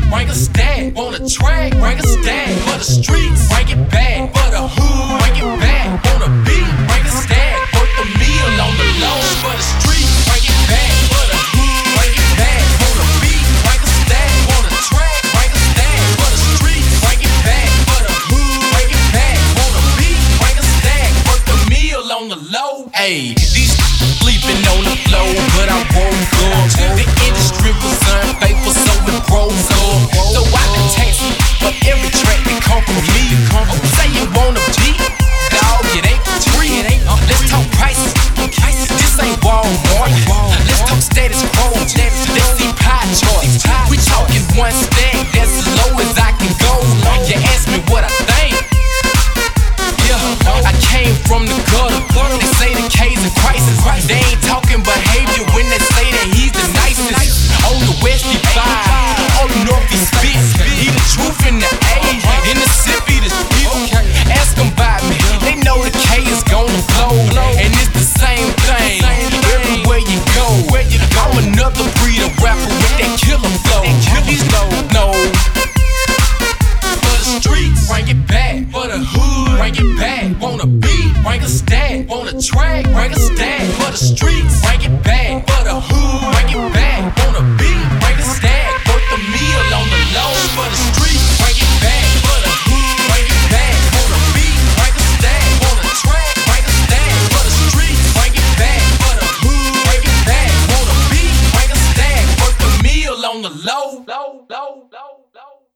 bring a stack. On the track, bring a stack. For the streets, bring it back. For the hood, bring it back. On the beat, bring a stack. Worth the meal on the low. For the streets, bring it back. For the hood, bring it back. On the beat, bring a stack. On the track, bring a stack. For the streets, bring it back. For the hood, bring it back. On the beat, bring a stack. Worth the meal on the low. Ayy, these sleeping on the floor, but I woke up. The industry was unfaithful, so it broke up. So I can taste for every track that come from me. Say you wanna beat, dog, it ain't free. Let's talk prices. This ain't Walmart. Let's talk status quo. Let's see pie charts. We talking one stack, that's as low as I can go. You ask me what I think. Yeah, I came from the gutter. They say the K's and crisis. They ain't talking behavior when they say that he's the nicest. On the West he fly, on the North he spit. He the truth in the A, in the city the people. Ask them about me, they know the K is gonna flow. And it's the same thing everywhere you go. I'm another breed of rapper with that killer flow. These no. For the streets, bring it back. For the hood, bring it back. On the beat, bring a stack. On the track, bring a stack. For the streets, bring it back. For the hood, bring it back. On the beat, bring a stack. Worth the meal on the low. For the streets, bring it back. For the hood, bring it back. On the beat, bring a stack. On the track, bring a stack. For the streets, bring it back. For the hood, bring it back. On the beat, bring a stack. Worth the meal on the low.